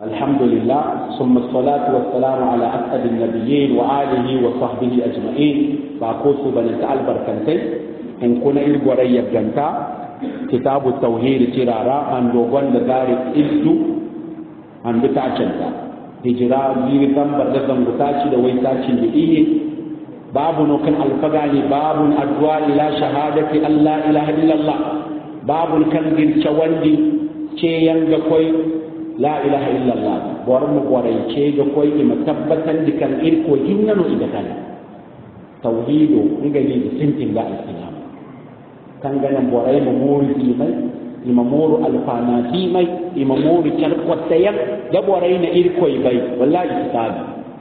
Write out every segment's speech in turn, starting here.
الحمد لله ثم الصلاة والسلام على أسعد النبيين وآله وصحبه أجمعين باقوس بنت البركنتين إن كنا إلغوري يبجنتا كتاب التوحيد ترارا أن دوغن دارك إلتو أن بتاعشنتا هجرا زيرتم بردزم بتاعشي دويتاعشي بإيه باب نوكن الفقاني باب أدواء إلى شهادة أن لا إله إلا الله باب كان جل شواندي شيئا كوي la ilaha illallah bor mu borayce ga koy ima tabbatan dikan irko jinnano ida kan tauhido ngali da sintin da al-islam kan ganan boray mu mori mai ima moru alfanati mai ima moru charqotayan da boray na irko bai wallahi kitabi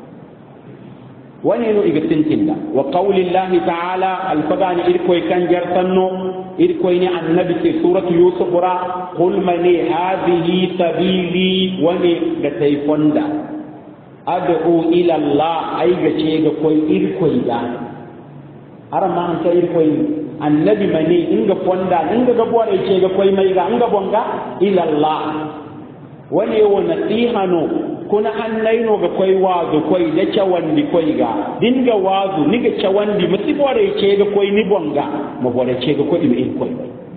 wani no iga sintin da wa qaulillahi ta'ala al-fadani irko kan jartanno irko ni annabi fi suratu yusuf ra qul man hadhihi sabili wani da taifonda ad'u ila allah ai ga ce ga koi irko da har ma an ta irko annabi mani inga fonda inga ga bore ce ga koi mai ga inga bonga ila allah wani wa nasihano kuna annaino ga koi wazu koi da cawandi koi ga dinga wazu niga cawandi musibore ce ga koi ni bonga mu bore ce ga koi mi irko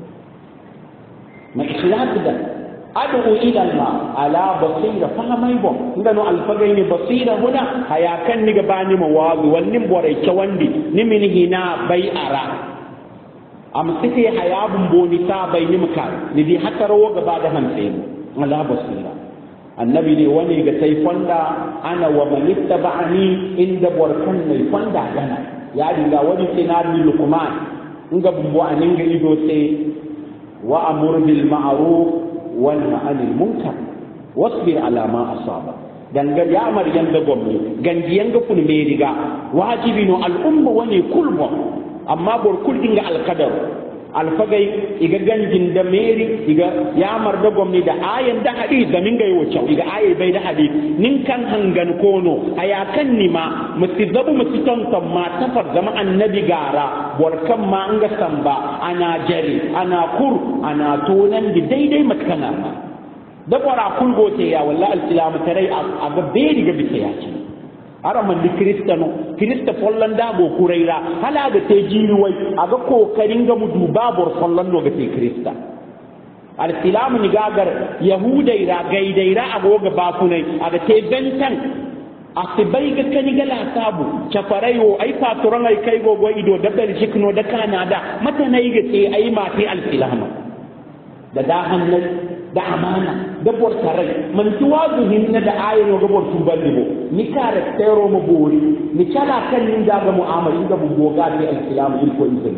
ma ikhlas da adu ila Allah ala basira fa mai bon ngano alfagaini basira huna hayakan ni gabani mawazu wannan bore wandi ni min hina bai ara am sike hayabun boni ta bai ni muka ni di hatta rawo gaba da hanse ala basira annabi ne wani ga sai fanda ana wa man ittaba'ani inda borkan mai fanda gana ya dinga wani sinadi lukman nga bumbo aninga ido sai وأمر بالمعروف وانهى عن المنكر واصبر على ما أصابك gangar ya mar yanda gomni ganji yanga kun meriga wajibi no al'umma wani kulbo amma bor kul dinga alqadar alfagai iga ganjin da meri iga ya mar da gomni da ayan da hadith da minga yo chaw iga ayi bai da hadith nin kan hangan kono aya kan nima musidabu musiton tamma tafar zama annabi gara bor kan ma anga samba ana jari ana kur ana tonan di daidai matkana da bora kulgo te ya wallahi al-islam tarai aga beri ga bitaya ce ara man di krista follan da go kuraira hala ga te jiri wai aga kokarin ga mudu babur follan no ga te krista al-islam ni gagar yahudai ra gaidai ra agoga bafunai aga te bentan asibai ga kani ga lasabu chafarayo ai faturan ai kai gogo ido da belgique no da canada mata nayi ga te ai mate al-islam da hannun da amana da bortarai man tuwazu hinna da ayo ga bortu ballibo ni kare tero mo bori ni kala kan nin da ga mu'amali ga bugoga da al-islam il ko izin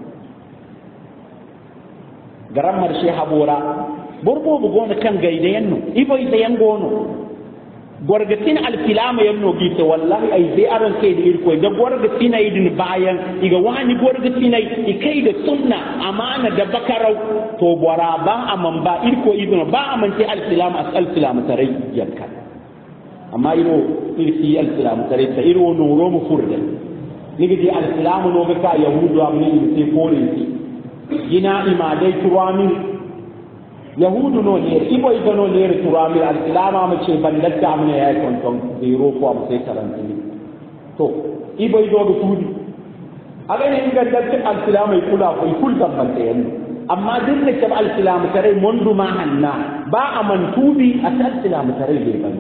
garam mar she habora borbo bugona kan gaide yanno ibo ite yangono gorgatin al-islam yanno gite wallahi ai dai aran kai da irko da gorgatin ai din bayan iga wani gorgatin ai ikai da sunna amana da bakarau to bora ba aman ba irko ibn ba aman sai al-islam tarai yanka amma iro irki al-islam tarai ta iro no romu furde nigi di al-islam no ga yahudu amni sai kore gina imadai tuwami yahudu no ne ibo ibo no ne turami al-islam ma ce bandatta amne ya konton zero ko am sai karantini to ibo ibo ga tudi aga ne ga datta al-islam ai kula ko kul tambante yanno amma din da ke al-islam tare mondu ma hanna ba aman tubi al-islam tare be ban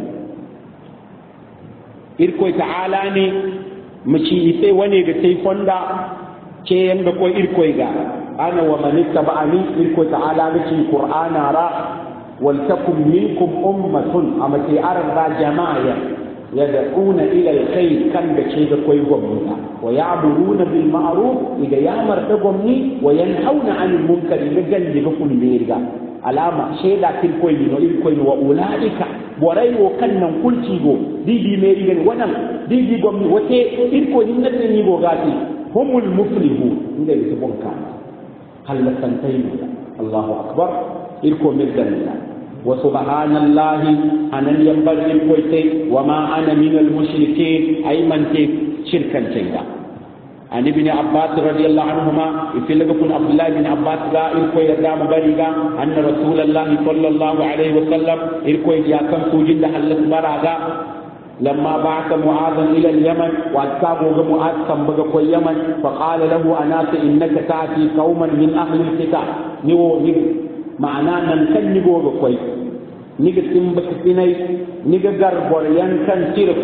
irko ta'ala ne muci sai wane ga sai fonda ce yanda ko irko ga أنا ومن اتبعني إلكو تعالى بشي القرآن را ولتكن منكم أمة أما تيارا جماعة يدعون إلى الخير كان بشي كوي ومنا ويعبدون بالمعروف إذا يأمر تقومني وينهون عن المنكر لجل لكم ميرغا alama sheda kin koy no il koy wa ulaika boray wo kannan kulcigo didi meri gen wannan didi gomni wote il ko ni natte ni go gati humul muflihun inde bi bonka halla santayn Allahu akbar il ko meddanna wa subhanallahi anan yambari koy te wa ma ana min al mushrikeen ay man te shirkan tayda عن ابن عباس رضي الله عنهما في لكم عبد الله بن عباس لا إلكو يدام بريغا أن رسول الله صلى الله عليه وسلم إلكو يجاكم سوجين لحلت براغا لما بعث معاذا إلى اليمن وأتابه معاذ كمبغا اليمن فقال له أناس إنك تأتي قوما من أهل الكتاب نيو معناه ننكن نيغو كوي نيغا تمبك سيني نيغا غربور ينكن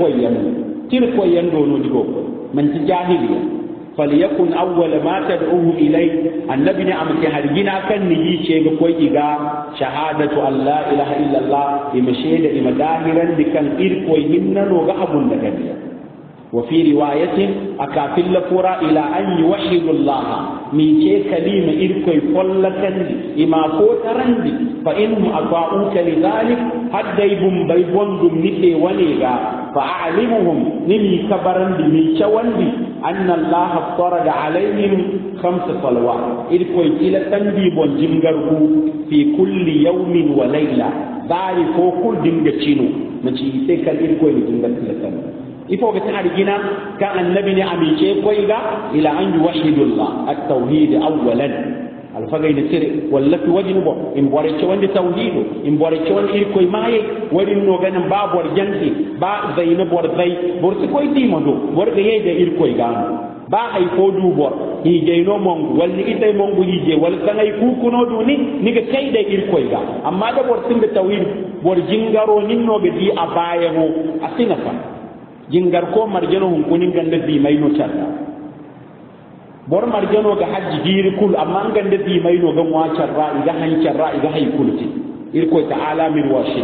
تير كوي يندونو ديغو من جاهليه فليكن أول ما تدعوه إليه النبي نعم تهرجنا كان نجي شيء كوي إيجا شهادة أن لا إله إلا الله إمشيد إما داهرا بكان إركوي منا لوغا أبو النجمية وفي رواية أكافل فورا إلى أن يوحد الله من شيء كلمة إركوي فلتن إما فوترندي فإنهم أطاعوك لذلك حتى يبون بيبون دمنيكي ونيغا فأعلمهم نمي كبرن بمي شواندي أن الله افترض عليهم 5 صلوات إذ إلى تنبيب جمجره في كل يوم وليلة ذلك كل دمجتشينو نشي يسيكال إذ كوي جمجر تلتن إفوق تعرفين كان النبي أميشي كويغا إلى أن يوحد الله التوحيد أولا alfagai na tire wallafi wajin bo in bore ce wanda tauhido in bore ce wanda irkoi maye wadin no ganin ba bor janti ba zaina bor zai bor ci koy di modo bor ga yede irkoi gano ba ay ko du bor hi je no mongu walli itay mongu hi je wal sanay ku kuno du ni ga kai da irkoi ga amma da bor tin da tauhid bor jingaro ninno ga di abaye mo asina fa jingar ko marjano hun kunin ganda di mai no tarda bor marjano ga hajji diri kul amma ngande di mai no ga wacar ra'i ga hancar ra'i ga hay kulti irko ta'ala min washi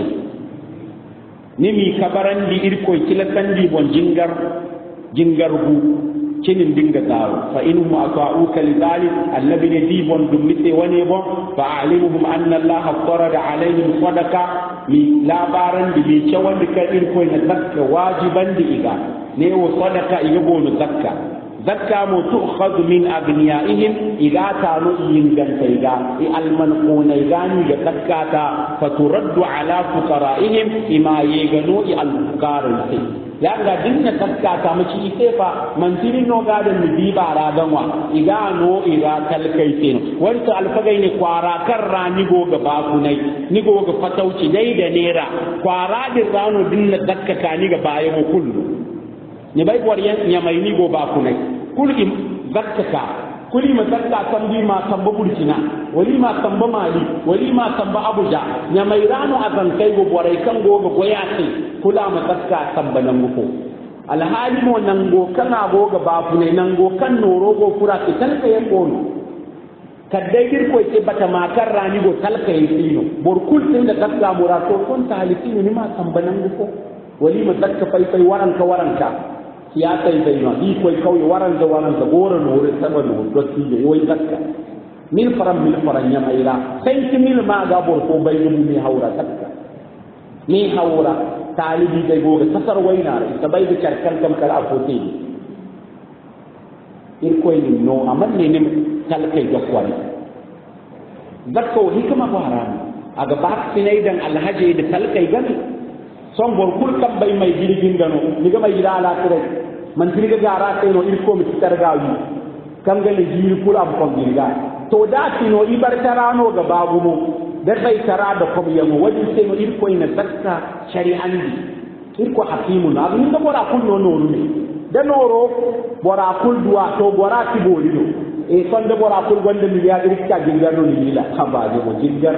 nimi kabaran di irko kilatan di bon jingar gu kinin dinga dawo fa inhum ata'uka lidalik alladhi di bon dumite wane bon fa alimuhum anna allaha farada alaihim sadaqa mi labaran di bi cewan ka irko na zakka wajiban di iga ne wo sadaqa iga bonu zakka zakka mu tu'khadhu min abniyaihim idza kanu yingantaiga almanquna igani ga zakkata faturaddu ala fuqaraihim ima yegano alfuqarati ya ga dinna zakkata mu ci sefa mantiri no ga da mi bara ganwa igano ira kalkaitin wanda alfagai ne kwara kan rani go ga bakunai ni go ga fatauci dai da nera kwara din rano dinna zakkata ni ga bayo kullu ni bai boriyan nyamai ni go bakunai kulli zakkata kuli ma zakka tambi ma tamba burkina wali ma tamba mali wali ma tamba abuja nya mai rano azan kai go borai kan go go goyati kula ma zakka tamba nan go alhali mo nan go kana go ga babu ne nan go kan noro go fura ki talka yan gono kadai gir ko ce bata makar rani go talka yan tino bor kul tin da zakka murato kon ta halitini ni ma tamba nan go wali ma zakka fai waranka ya sai dai ma bi koy kaw waran da gora no re saban no dotti je yoy zakka mil faram nya mayra sai ti mil ma ga bor ko bay mu mi hawra zakka mi hawra talibi dai go ga tasar waina ta bay da karkal kam kala afote ir koy ni no aman ne ne talkai da kwani zakka hikma bara aga bak sinai dan alhaji da talkai gani son bor kul kam bay may jirgin gano diga may jira ala tere man jirga gara tay no il ko mi targa wi kam ga le jiri kul am ko jirga to da tino ibar tarano ga babu mo da bay tara da ko yamo wadi tay no il ko ina zakka shari'an di il ko hakimu na ni da bora kul no no ni da noro bora kul duwa to bora ti boli no e son da bora kul gonda mi ya irka jirga no ni la haba mo jirga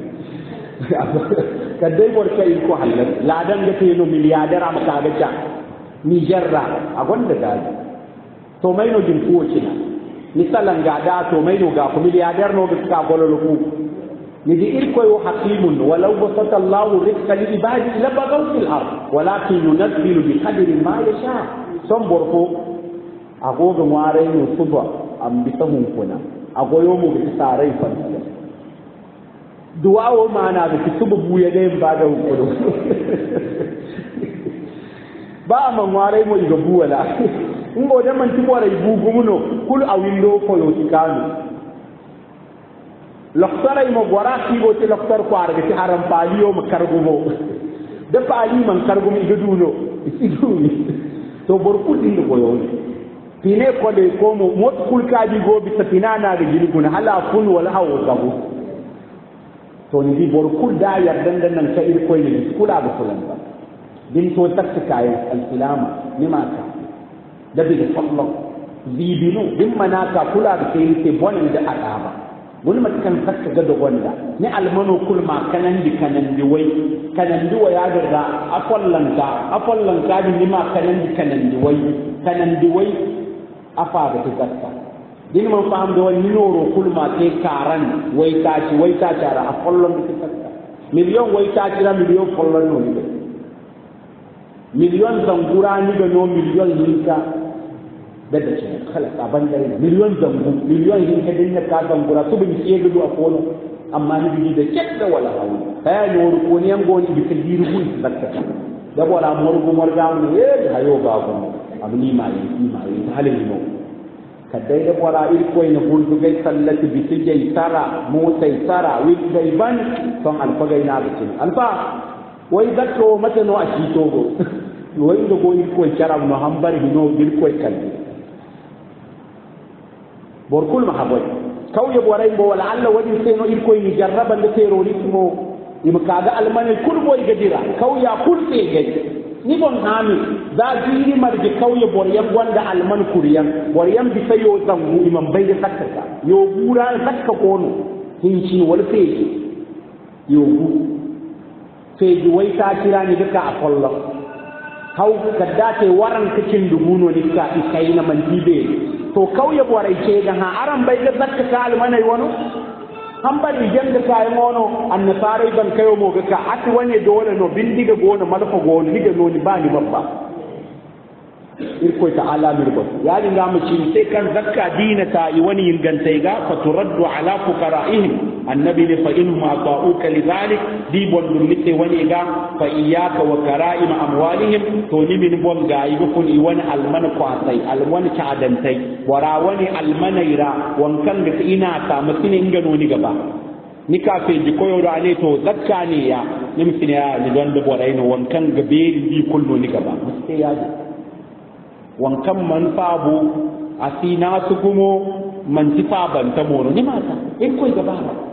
kadai bor kai ko halal ladan da kai no miliyadar am ka ga ni jarra a gonda dali to mai no din ko kina misalan ga da to mai no ga ko miliyadar no ga ka gololo ku ni di il ko yo hakimun walau basata Allahu rizqa li ibadi la bagaw fil ard walakin yunzilu bi qadri ma yasha son bor ko agoga ware no suba am bi tahun kuna agoyo mu bi sarai fa duwawo mana da ki tubu buye da ba da hukudu ba man ware mo ga buwala ngo da man tibo rai bugumuno kul awindo ko yo tikanu loktara mo gora ki go ti loktar ko arga ti haram paliyo mo kargumo da pali man kargum iga duno iduni to bor kul din ko yo fine ko de ko mo mot kulka di go bi sapina na ga jirgun hala kun wal hawo gabu to ni bor kul da ya dandan nan ka ir koy ni kula ba kulan ba din to takka kayan al-islam ni ma ka da bi fallo bibinu din manaka kula da kai ke bonin da adaba wani matakan takka ga da wanda ni almano kul ma kanan di wai ya garda afallanka ni ma kanan di wai afa da takka din man faham da wani noro kul ma ke karan wai ta tara afallan da takka miliyon wai ta kira miliyon fallan no ni miliyon zangura ni ga no miliyon hinka da ce kala aban da miliyon zangu miliyon hinka din ka zangura su bin ke gudu a kono amma ni bi da kekda wala hawo hay no ko ni am goni bi kadiru ku zakka da wala morgo morga mu hayo ba ko abni mai halin no kadai da wala il ko ina buldu gai sallati bi tijai sara motai sara wi dai ban son alfagai na bitin alfa wai zakko mata no a shi togo wai da ko il ko charam no hambar hino bil ko kalli borkul mahaboy kauye borai bo wala Allah wadi sai no il ko ni jarraban da terrorismo imkaga almane kulboy gadira kauya kulbe gadi ni bon hami da jiri marje kauye boryan gwanda alman kuriyan boryan bi sayo zangu imam bai da sakka yo gura sakka kono hinci wal feji yo gu feji wai ta kira ni duka a kollo hau kadda te waran kicin dumuno ni ka kai na mantibe to kauye borai ce ga ha aran bai da zakka almanai wano hambali janda kayan wono annasarai ban kayo mo ga ka ati wani dole no bindiga gona malfa gona diga no ni bani babba irko ta'ala mirba ya dinga mu ci sai kan zakka dinata yi wani ingantai ga fa turaddu ala fuqara'ihim annabi ne fa in ma ta'uka lidhalik di bondum nite wani ga fa iyyaka wa kara'im amwalihim to ni min bon ga yi kun i wani alman kwasai alman ta'adantai wara wani almanaira wankan da ina ta mutune ingano ni gaba ni ka fe ji koyo da ne to zakka ne ya ni mutune ya ni don da borai no wankan gabe di kullu ni gaba sai ya wankan man fabu asina su gumo man ti faban ta mono ni mata in koy gaba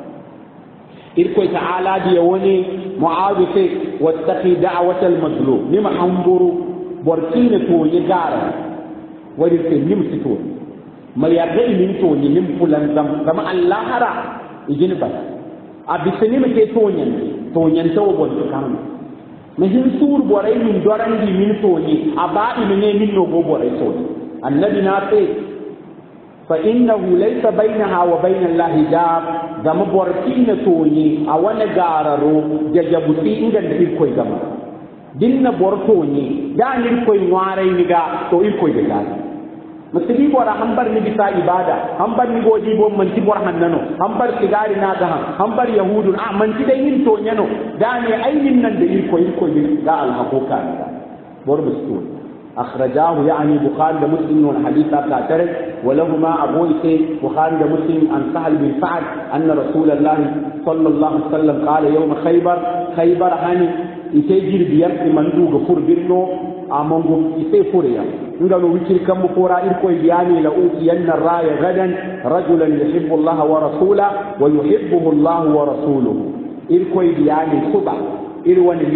in koy ta'ala di wani mu'awife wattaqi da'watal mazlum ni ma hamburu borkina to ya gara wani ke nim sito mai yarda min to ni nim fulan zam kama Allah hara igin ba abisani me ke to nyan to bon kan na hin sur borai min dorandi min toni abai ne min no go borai to annabi na ce fa innahu laysa bainaha wa bain Allah hijab gama borkina toni a wani gararo jajabuti inda da koi gama dinna bortoni da ni koi warai ni ga to il koi ga musulmi bora hambar ni bisa ibada hambar ni godi bon man ti bor hannano hambar sigari na ga hambar yahudun a man ti dai yin to nyano da ne ainin nan da irko da al haquqa bor musul akhrajahu yani bukhari da muslim wal haditha ta tare walahuma abu ise bukhari da muslim an sahal bin sa'ad anna rasulullah sallallahu alaihi wasallam qala yawm khaybar hani ite jirbiyar mandu ga furbirno amongo ite furiya nga no wikir kam fora ir koy biyani la utiyanna raya gadan rajulan yuhibbu Allah wa rasula wa yuhibbuhu Allah wa rasuluhu ir koy biyani suba ir wani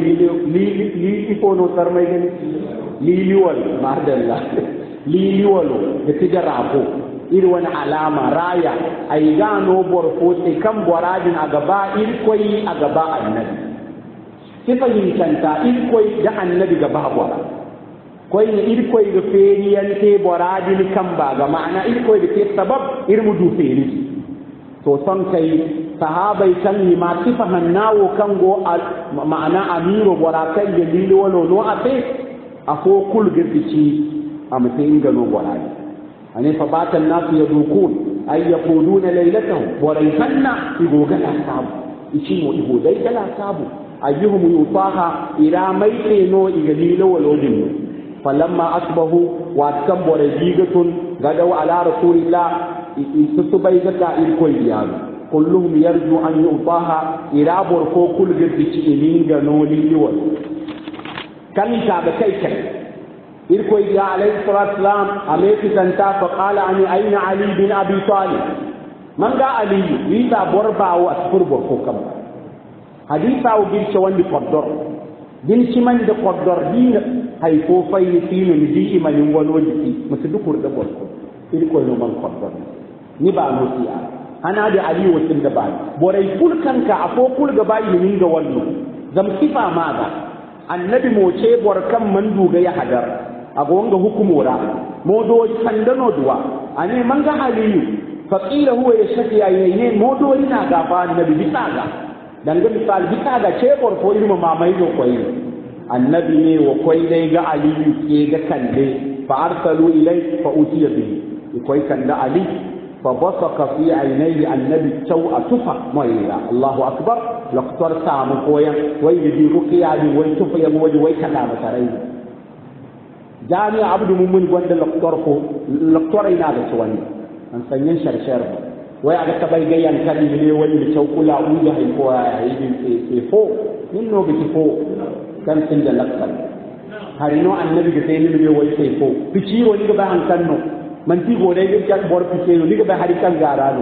li ifono sarmay gani li wal mahdalla li wal de tijarabo ir wani alama raya ay gano borfo te kam boradin agaba ir koy agaba annabi sifa yin kanta ir koy da annabi gaba bora koy ne ir koy ga feriyante boradi ni kamba ga ma'ana ir koy da ke sabab ir mudu feri to son kai sahabai kan ni ma sifa hannawo kan go ma'ana amiro borakai da lili walo no ate afo kul gafici a mutayin gano boradi ane fa batan nasu yadukun ay yaquduna laylatahu borayhanna igoga sabu ichi mo igodai kala sabu ayyuhum yufaha ila maitino igalilo walo dinno falamma asbahu wa tambara jigatun gadaw ala rasulillah isubai zaka ilkoy yaru kulluhum yarju an yufaha ila borko kul gadi ci ilinga no liwal kan ta ga kai irko ya alayhi salatu wasalam ameki tanta fa qala ani ayna ali bin abi talib manga ali wita borba wa furbo ko kam hadisa o bir wandi qoddor din ci man de qoddor din hay ko fay tinu ni di imani ngoloji ci musu dukur da borko irko no man qoddor ni ba no tiya ana da ali wasin da bai borai kulkanka afo kul ga bai ni ga wallo zam sifa maga annabi mo ce borkan man duga ya hadar agonga hukumura modo kandano duwa ane manga aliyu faqila huwa yashki ayene modo ina gaba annabi bisaga danga misal bisaga ce borko irma mamai do koyi annabi ne wa koyi dai ga aliyu ke ga kande fa arsalu ilay fa utiya bihi koyi kanda ali fa basaqa fi aynayhi annabi tawa tufa moyira Allahu akbar laqtar samu koyan wai bi ruqiya bi wai tufa ya waje wai kada matarai jami abdu mumun gonda laqtar ina da suwani an sanyin sharshar wai aga tabai gayan kadi ne wani da chaukula uja hay ko yi fo minno bi fo kan tin da laqtar harino annabi ga sai ne wai sai fo biciro ni ga ba an kanno man ti gode ga jak bor biciro ni ga ba hari kan garano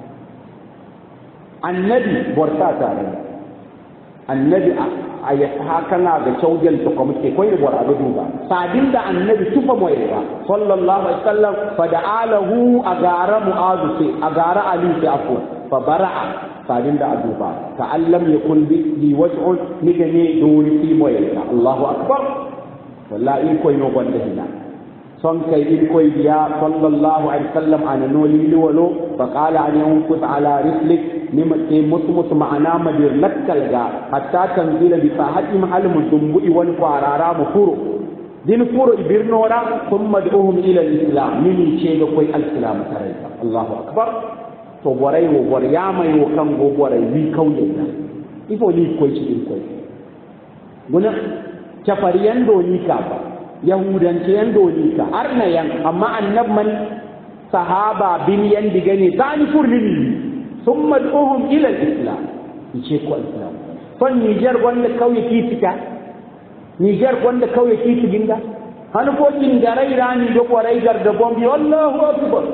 annabi borta tare annabi ayata hakana ga chawjel to ko muke koyi bor abu duba sadin da annabi tufa moyeba sallallahu alaihi wasallam fa da'alahu agara mu'adh fi agara ali fi afu fa bara'a sadin da aduba ta'allam yakun bi waj'un nigane dori fi moyeba Allahu akbar wallahi koyi no gonda hina son kai in koy biya sallallahu alaihi wasallam ana no liwalo fa qala an yanqut ala rislik nima ke mutu ma'ana madir lakkal ga hatta tanzila bi sahati mahal mudumbi wal qarara mufuru din furo ibirnora thumma duhum ila al-islam mini ce ga koy al-islam tare Allahu akbar to borai wo bor yama yo kan go borai wi kauye na ifo ni koy ci din koy guna chafariyan do ni ka ba yahudance yan doni ka arna yan amma annab man sahaba bin yan digane tani furlini thumma duhum ila al-islam yace ko islam kon Niger wanda kauye kitika Niger wanda kauye kitiginga hanu ko kin garai rani do ko rai gar da bombi Allahu akbar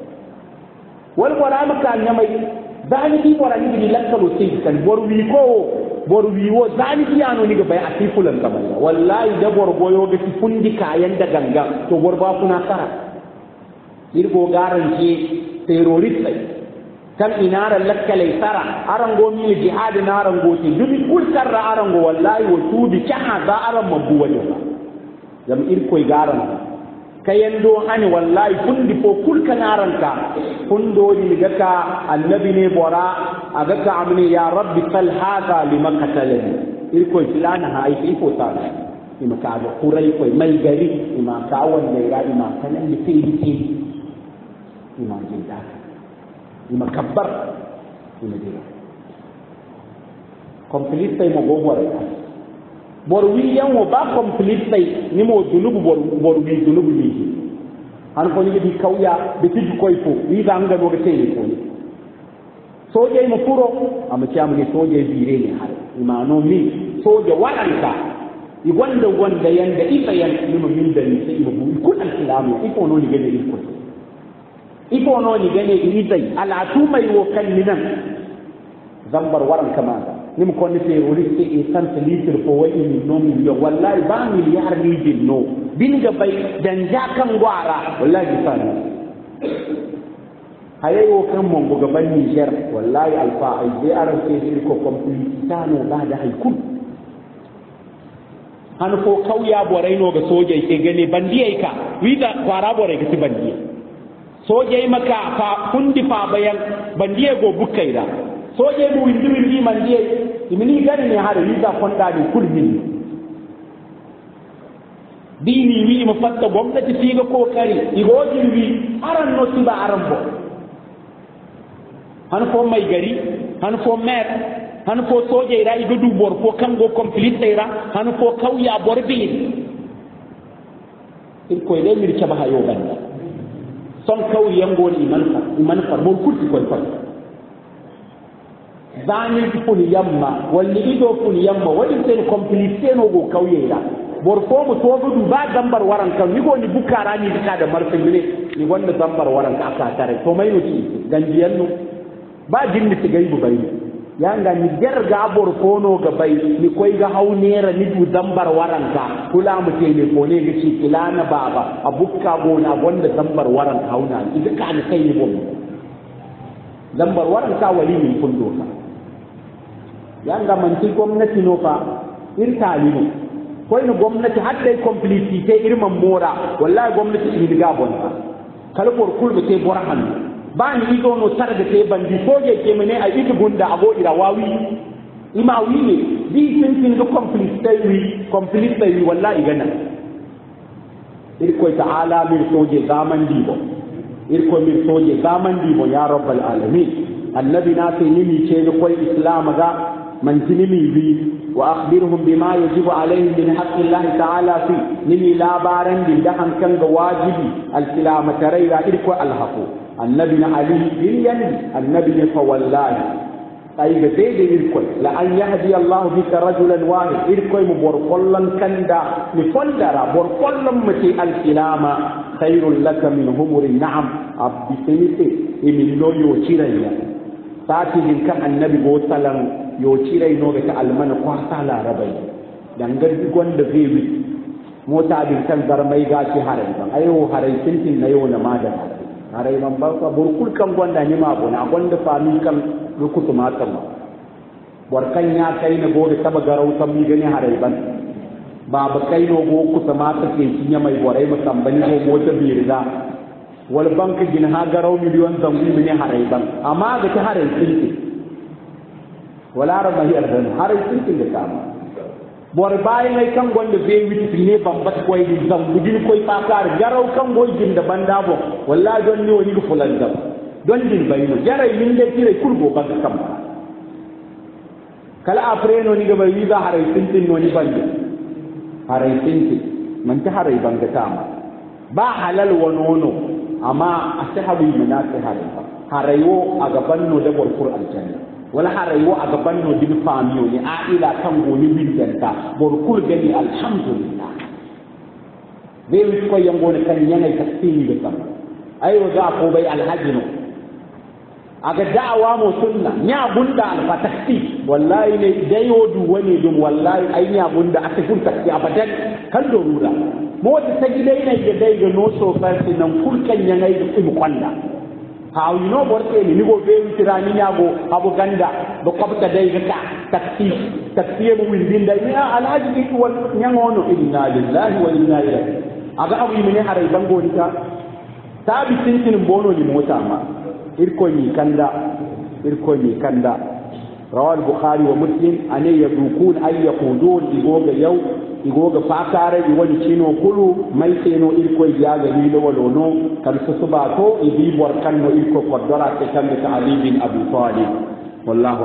wal qur'an ka nyamai dani di wala ni lakkalo sai kan borwi ko borwi wo zani kiyano ni ga bai a tifulan kamar wallahi da borgoyo ga fundi kayan da ganga to borba kuna kara irgo garanci terrorist kan inara lakkalai sara arango mi jihad na arango ti dubi kul karra arango wallahi wo tudi kaha za aran mabuwa ne jam irko garan kayendo ani wallahi fundi fo kul kanaranka fundo ni gaka annabi ne bora aga ka amni ya rabbi sal hada liman qatalani irko filana ha ai ko ta ima ka ga kurai ko mai gari ima ka wanda ya ima kanan da sai ima jinda ima kabbar ima dira complete sai mo gobore bor wi yan wo ba complete sai ni mo dunubu bor wi dunubu ni han ko ni bi kawya be tiji koy fo wi da nga do te ko ni soje mo furo am ci am ni soje bire ni har imano mi soje walanta i gonda yanda ifa yan ni mo min da ni sai mo bu ko al-islam ifo no ni gane ifo ifo no ni gane idai ala tu mai wo kan ni nan zambar waran kama nim ko ni terroriste e sant litre ko wani ni no mi wallahi ba miliyar ni dinno binga bay dan jakan gwara wallahi sani hayayo kan mon go gaban Niger wallahi alfa ai dai aran ke ko complete tano ba da haikun han ko kauya borai no ga soje ke gane bandiyai ka wida kwara borai ga bandiye soje maka fa kundi fa bayan bandiye go bukaira soje mu windi mandiye imini gane ne har wida fonda ni kulmin dini wi ma fatta gwamnati figa kokari igojin wi aran no tiba aran bo han fo mai gari han fo mer han fo soje ira igudu bor fo kango complete ira han fo kawya bor bi il ko le mir chaba hayo banda son kawi yango ni iman fa mo kurti ko fa zani funi yamma walli ido funi yamma wadi sen complete no go kawye ira borfo mu to gudu ba zambar waran kan ni go ni bukara ni dika da marfin ne ni wanda zambar waran ka aka tare to mai nuci ganjiyan nu ba jinni ti gaibu bai yanga ni gerga borfo no ga bai ni koi ga haunera ni du zambar waran ka kula mu te ne ko ne gici kilana baba abukka gona wanda zambar waran ka hauna idan ka ni kai ni bom zambar waran ka wali min fundo ka yanga man ti gwamnati no fa irta lino ko ina gwamnati har dai complete te irman mora wallahi gwamnati ni diga bonta kala por kulbe te borahan ba ni ido no targa te bandi soje ke mene a ita gunda ago ira wawi ima wi ne di tin do complete tay wallahi gana irko ta'ala min soje zaman dibo irko min soje zaman dibo ya rabbal alamin annabi na sai ni ce ni ko islam ga man tinimi bi wa akhbirhum bima yajibu alayhim min haqqi Allah ta'ala fi nimi labaran din da hankan ga wajibi al-kilama tarayra irko al-haqu annabi na ali biliyan annabi ne fa wallahi ay ga dai da irko la an yahdi Allah bika rajulan wahid irko mu bor kollan kanda ni fondara bor kollan mati al-kilama khairul laka min humuri na'am abbi sinite emin loyo cirayya sati din kan annabi go salam yo cirai no ga almana kwasa larabai dangar wanda zai wi mota din kan zarmai gashi harai ban ayo harai tintin na yau na madan harai ban ba ka burkul kan gonda ni ma bona gonda fami kan rukutu matan ma borkan ya kai na gobe taba garau tan mi gani harai ban baba kai no go kusa mata ke kinya mai borai musambani go mota bi riga wal bank gin ha garau miliyon zangi mini harai ban amma ga ta harai tintin wala ra mai ardan har cikin da kama bor bayi mai kan gonda be witi ne bambat koy di zam budin koy pakar garaw kan goy jin da banda bo wallahi don ni woni fulan da don din bayno jaray min de tire kurgo ban kam kala apre no ni ga bayi da haray tintin no ni bande haray tintin man ta haray banga kama ba halal wonono amma ashabi manasi harayo a gaban no da bor aljanna wala harayo a gaban no din famiyo ni aila kan goni bindanta borkul gani alhamdulillah bai ko yango ne kan yana tasiri da sama ayo ga ko bai alhaji no aga da'awa mu sunna nya bunda alfatakti wallahi ne dayodu wani dum wallahi ai nya bunda aka furta ki abadan kan dorura mo ta tagidai ne ga dai ga no so farsi nan kulkan yana da ibu kwanda how you know borte ni go be tirani nyago abu ganda do kopta dai ga takti mu windin dai ni alhaji ki wal nyangono inna lillahi wa inna ilaihi aga abu mini harai bango ni ta tabi tintin bono ni mota ma irko ni kanda rawal bukhari wa muslim ane yadukun ay yaqudun igoga fakare wani cino kulu mai seno irko ya ga ni lo walono kan su suba ko ibi bor kan no irko kodora te kan ta ali bin abi talib wallahu